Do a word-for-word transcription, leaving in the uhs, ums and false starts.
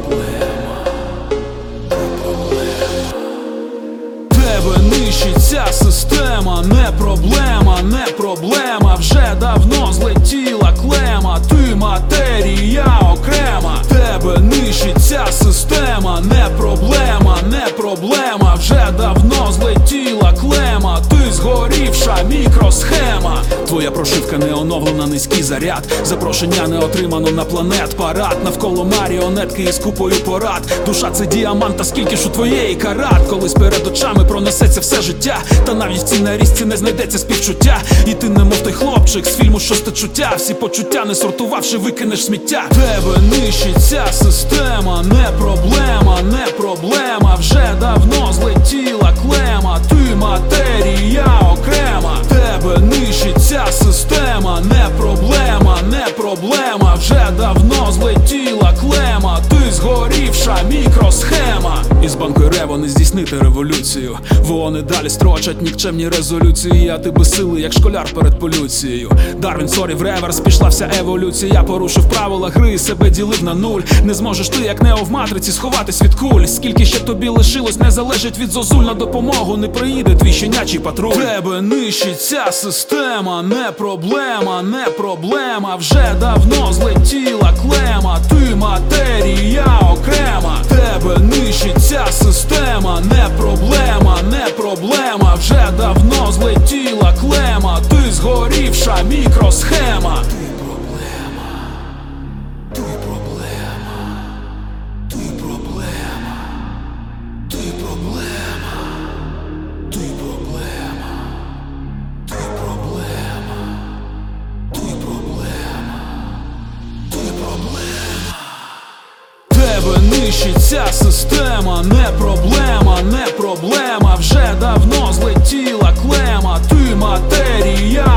Тебе нищить ця система, не проблема, не проблема. Вже давно злетіла клема, ти матерія окрема. Тебе нищить ця система, не проблема, не проблема. Вже давно злетіла клема, ти згорівша мікросхема. Твоя прошивка не оновлена, низький заряд. Запрошення не отримано на планет парад. Навколо маріонетки із купою порад. Душа це діамант, та скільки ж у твоєї карат. Колись перед очами пронесеться все життя, та навіть в цій нарізці не знайдеться співчуття. І ти немов той хлопчик з фільму «Шосте чуття». Всі почуття не сортувавши, викинеш сміття. Тебе нищить ця система, не проблема, не проблема. Вже давно злетіла клема, ти матерія окрема. Тебе нищить ця система, не проблема, не проблема. Вже давно злетіла клема, ти згорівша мікросхема. Із банкою Рево не здійснити революцію. Вони далі строчать нікчемні резолюції, а ти безсилий, як школяр перед полюцією. Дарвін, сорі, в реверс пішла вся еволюція. Я порушив правила гри і себе ділив на нуль. Не зможеш ти, як Нео в матриці, сховатись від куль. Скільки ще тобі лишилось, не залежить від зозуль. На допомогу не приїде твій щенячий патруль. Тебе нищить ця система, не проблема, не проблема. Вже давно злетіла клема, ти матерія окрема. Тебе нищить ця система, не проблема, не проблема. Вже давно злетіла клема, ти згорівша мікросхема. Ти проблема, ти проблема, ти проблема, ти проблема, ти проблема, ти проблема, ти проблема, ти проблема. Тебе нищить ця система, не проблема, не проблема. Вже давно злетіла клема, ти матерія